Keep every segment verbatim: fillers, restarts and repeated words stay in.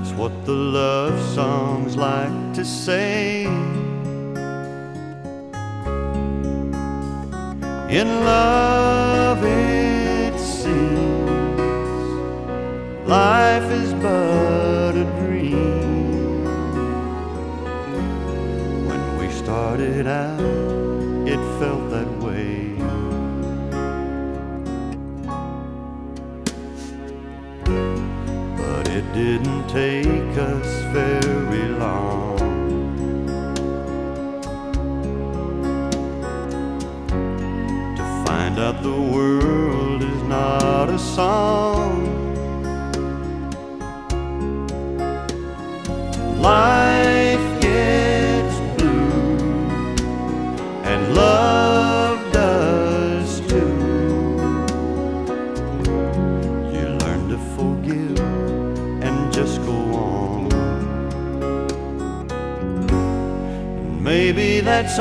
That's what the love songs like to say. In love it seems life is but a dream. When we started out, it felt that way. But it didn't take us very long to find out the world is not a song. Life gets blue, and love does too. You learn to forgive and just go on. And maybe that's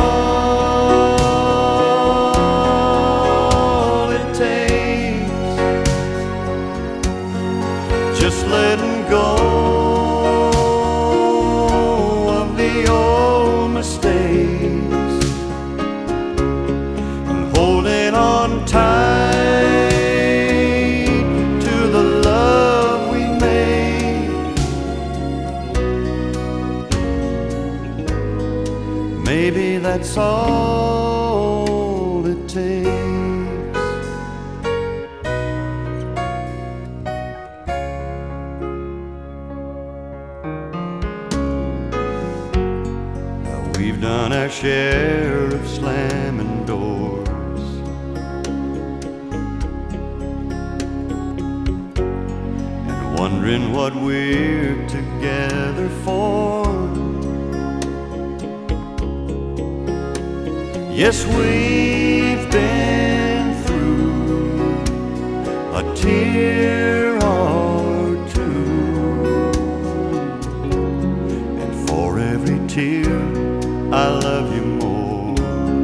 all it takes, just letting go the old mistakes and holding on tight to the love we made. Maybe that's all it takes. We've done our share of slamming doors, and wondering what we're together for. Yes, we've been through a tear or two, and for every tear I love you more.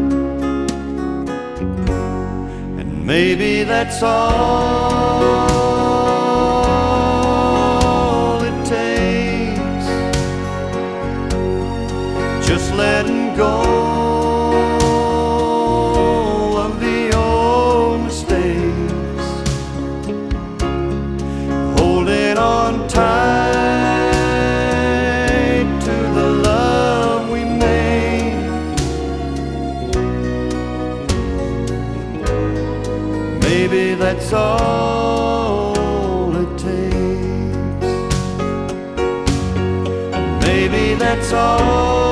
And maybe that's all it takes, just letting go of the old mistakes, holding on tight to the love we made. Maybe that's all it takes. Maybe that's all